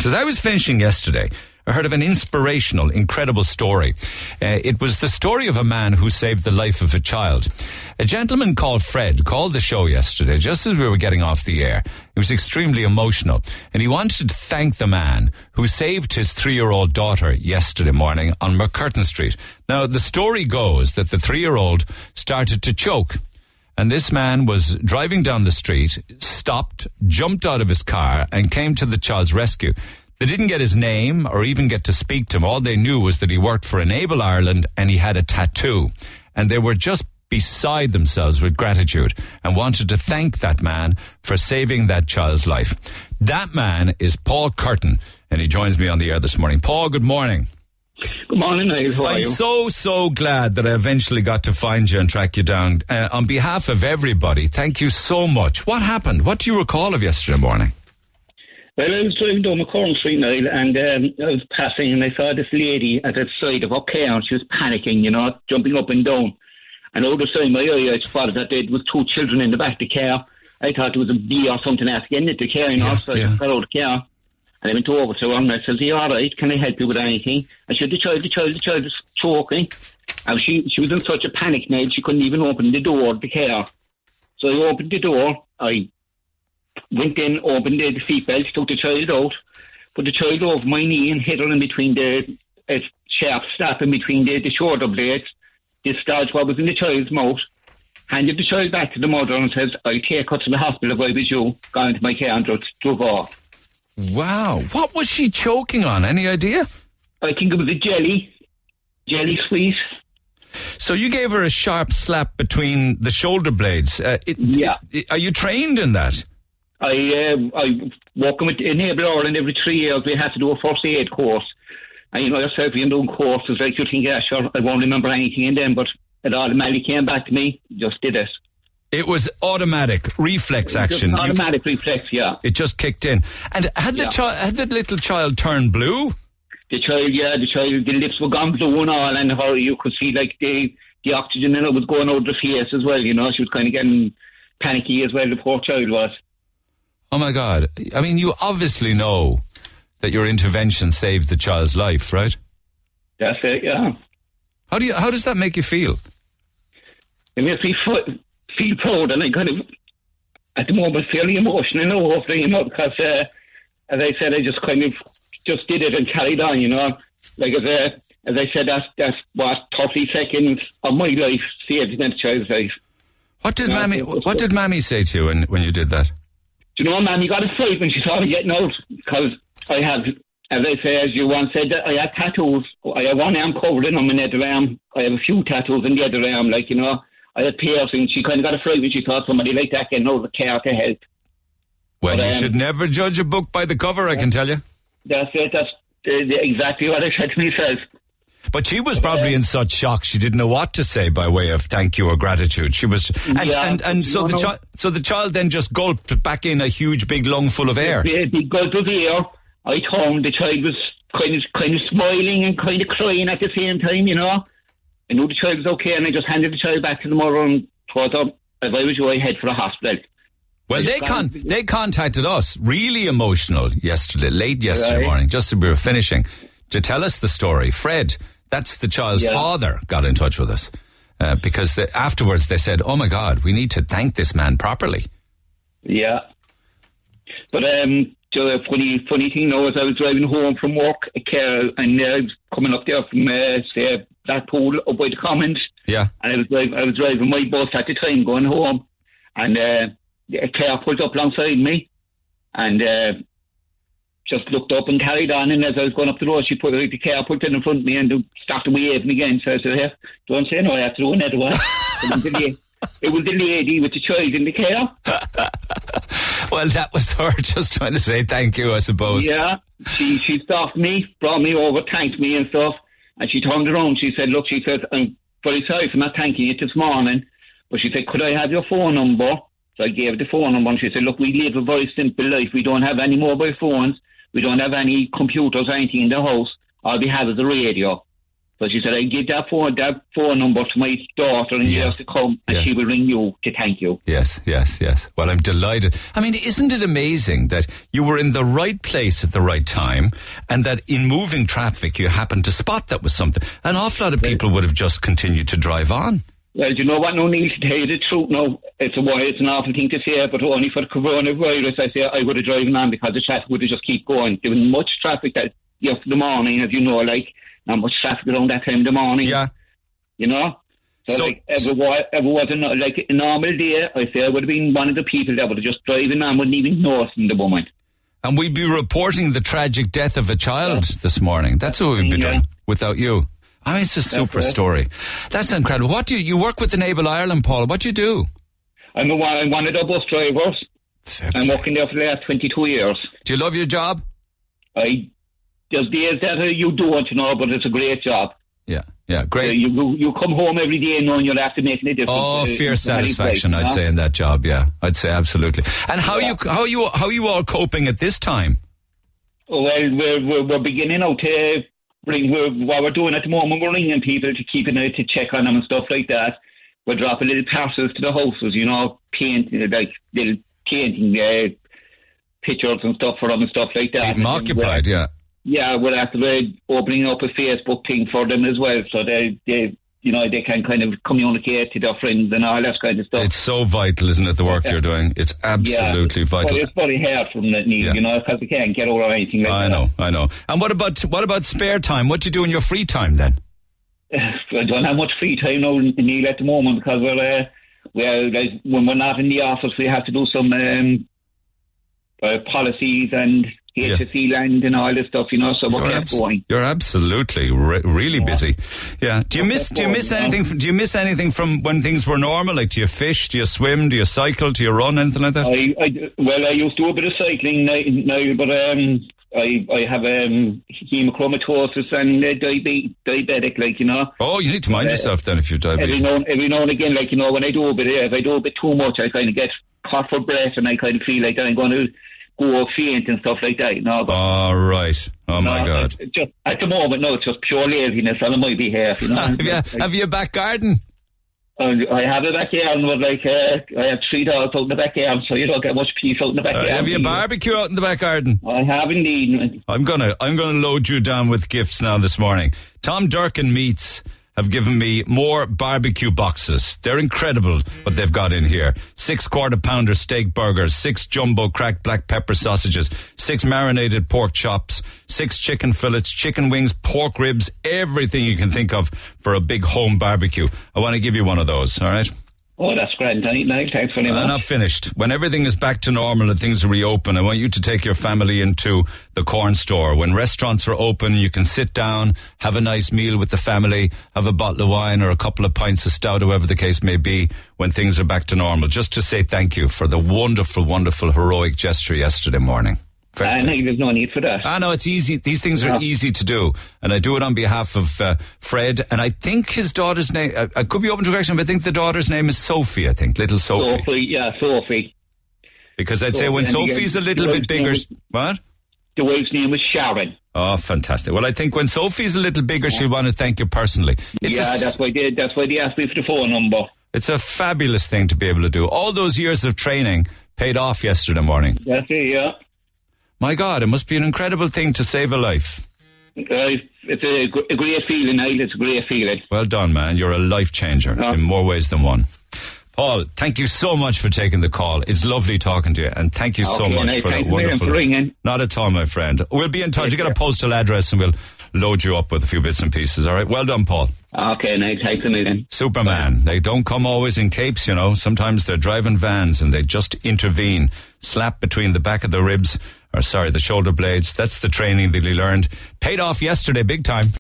Because as I was finishing yesterday, I heard of an inspirational, incredible story. It was the story of a man who saved the life of a child. A gentleman called Fred called the show yesterday, just as we were getting off the air. He was extremely emotional, and he wanted to thank the man who saved his 3-year-old daughter yesterday morning on McCurtain Street. Now, the story goes that the 3-year-old started to choke, and this man was driving down the street, stopped, jumped out of his car, and came to the child's rescue. They didn't get his name or even get to speak to him. All they knew was that he worked for Enable Ireland and he had a tattoo. And they were just beside themselves with gratitude and wanted to thank that man for saving that child's life. That man is Paul Curtin, and he joins me on the air this morning. Paul, good morning. Good morning, Niall. How are you? I'm so glad that I eventually got to find you and track you down. On behalf of everybody, thank you so much. What happened? What do you recall of yesterday morning? Well, I was driving down McCurtain Street, Niall, and I was passing and I saw this lady at the side of her car, and she was panicking, jumping up and down. And out of the side of my eye, I spotted that there was 2 children in the back of the car. I thought there was a bee or something else getting into the car, so I just got out of the car. And I went over to her and I said, "Are you all right? Can I help you with anything?" And she said, the child is choking. And she was in such a panic, Niall, she couldn't even open the door of the car. So I opened the door, I went in, opened the seatbelt, took the child out, put the child over my knee and hit her in between the sharp snap in between the shoulder blades, discharged what was in the child's mouth, handed the child back to the mother and says, "I'll take her to the hospital if I was you," got into my car and drove off. Wow. What was she choking on? Any idea? I think it was a jelly sweet. So you gave her a sharp slap between the shoulder blades. Are you trained in that? I work with Enable Ireland every 3 years. We have to do a first aid course. And yourself, you're doing courses, like you think, sure, I won't remember anything in them, but it automatically came back to me, just did it. It was automatic, reflex action. Automatic reflex, yeah. It just kicked in. And had the little child turned blue? The lips were gone blue and all, and how you could see like the oxygen in it was going out of the face as well, She was kind of getting panicky as well, the poor child was. Oh my God. I mean, you obviously know that your intervention saved the child's life, right? That's it, yeah. How does that make you feel? It makes me feel proud, and I kind of, at the moment, fairly emotional now, hopefully, because, as I said, I just kind of just did it and carried on, Like, as I said, that's what 30 seconds of my life saved that child's life. What did Mammy say to you when you did that? Do you know, Mammy got a fright when she saw me getting out, because I have, as I say, as you once said, I have tattoos. I have one arm covered in on my nether arm. I have a few tattoos in the other arm, like, I had piercings. She kind of got a fright when she thought somebody like that getting out of the car to help. Well, you should never judge a book by the cover, I can tell you. That's it. That's exactly what I said to myself. But she was probably in such shock she didn't know what to say by way of thank you or gratitude. She was, so the child then just gulped back in a huge big lung full of air. A big gulp of air. I told the child was kind of smiling and kind of crying at the same time, I knew the child was okay, and I just handed the child back to the mother and told her, if I was you, I'd head for the hospital. Well, they contacted us, really emotional, late yesterday morning, just as we were finishing, to tell us the story. Fred, that's the child's father, got in touch with us because afterwards they said, "Oh my God, we need to thank this man properly." Yeah, but the funny thing now is I was driving home from work, and I was coming up there from that pool up by the Commons. Yeah, and I was driving my bus at the time going home, and a car pulled up alongside me, and just looked up and carried on. And as I was going up the road, the car pulled in front of me and started waving again. So I said, "Hey, don't say no, I have to do another one." It was the lady with the child in the car. Well, that was her just trying to say thank you, I suppose. Yeah, she stopped me, brought me over, thanked me and stuff, and she turned around. She said, "Look," she said, "I'm very sorry for not thanking you this morning," but she said, "Could I have your phone number?" So I gave her the phone number, and she said, "Look, we live a very simple life. We don't have any mobile phones. We don't have any computers or anything in the house. All we have is a radio. So she said, I give that phone number to my daughter and you have to come and she will ring you to thank you. Yes. Well, I'm delighted. I mean, isn't it amazing that you were in the right place at the right time and that in moving traffic you happened to spot that was something? An awful lot of people would have just continued to drive on. Well, do you know what, no, Neil, to tell you the truth now, it's an awful thing to say, but only for the coronavirus, I say I would have driven on because the traffic would have just keep going. There was much traffic that yesterday morning, as you know, like, not much traffic around that time in the morning. Yeah. You know? So like, if it was a normal day, I say I would have been one of the people that would have just driving on, wouldn't even notice in the moment. And we'd be reporting the tragic death of a child this morning. That's what we'd be doing without you. I mean, it's a super story. That's incredible. What do you work with Enable Ireland, Paul? What do you do? I'm one of the bus drivers. I'm working there for the last 22 years. Do you love your job? There's days that you don't, you know, but it's a great job. Yeah, great. You come home every day knowing you'll have to make a difference. Oh, fierce satisfaction, I'd say, in that job. Yeah, I'd say absolutely. And how are you all coping at this time? Well, we're beginning out to what we're doing at the moment. We're ringing people to keep an eye to check on them and stuff like that. We're dropping little parcels to the houses, you know, painting pictures and stuff for them and stuff like that. Keep them occupied, yeah. Yeah, we're actually opening up a Facebook thing for them as well, so they can kind of communicate to their friends and all that kind of stuff. It's so vital, isn't it, the work you're doing? It's absolutely vital. Well, it's very hard from that need, you know, because we can't get over anything like that. I know. And what about spare time? What do you do in your free time then? I don't have much free time now, Neil, at the moment, because when we're not in the office, we have to do some policies and HSE land and all this stuff, you know, so we're going. You're absolutely really busy. Yeah. Do you miss anything from when things were normal? Like, do you fish? Do you swim? Do you cycle? Do you run? Anything like that? I used to do a bit of cycling now, but I have hemochromatosis and diabetic, like, you know. Oh, you need to mind yourself then if you're diabetic. Every now and again, like, you know, when I do if I do a bit too much, I kind of get caught for breath and I kind of feel like I'm going to go faint and stuff like that, you know. All right. My God. Just, at the moment, no, it's just pure laziness on my behalf, you know. Have you a back garden? I have a backyard, but like I have 3 dogs out in the backyard, so you don't get much peace out in the backyard. Have you a barbecue out in the back garden? I have indeed. I'm gonna load you down with gifts now this morning. Tom Durkin Meats have given me more barbecue boxes. They're incredible what they've got in here. 6 quarter-pounder steak burgers, 6 jumbo cracked black pepper sausages, 6 marinated pork chops, 6 chicken fillets, chicken wings, pork ribs, everything you can think of for a big home barbecue. I want to give you one of those, all right? Oh, that's great. Thanks very much. I'm not finished. When everything is back to normal and things reopen, I want you to take your family into the Corn Store. When restaurants are open, you can sit down, have a nice meal with the family, have a bottle of wine or a couple of pints of stout, however the case may be, when things are back to normal. Just to say thank you for the wonderful, wonderful, heroic gesture yesterday morning. I think there's no need for that. I know, it's easy. These things are easy to do. And I do it on behalf of Fred. And I think his daughter's name, I could be open to correction, but I think the daughter's name is Sophie, I think. Little Sophie. Sophie. Because I'd say when Sophie's a little bit bigger... What? The wife's name was Sharon. Oh, fantastic. Well, I think when Sophie's a little bigger, she'll want to thank you personally. That's why they asked me for the phone number. It's a fabulous thing to be able to do. All those years of training paid off yesterday morning. That's it, yeah. My God, it must be an incredible thing to save a life. It's a great feeling, Niall. It's a great feeling. Well done, man. You're a life changer in more ways than one. Paul, thank you so much for taking the call. It's lovely talking to you, and thank you so much for that wonderful... Not at all, my friend. We'll be in touch. You get a postal address and we'll load you up with a few bits and pieces, all right? Well done, Paul. Okay, Nick. Thanks a million. Superman. They don't come always in capes, you know. Sometimes they're driving vans and they just intervene. Slap between the back of the ribs, the shoulder blades. That's the training that he learned. Paid off yesterday, big time.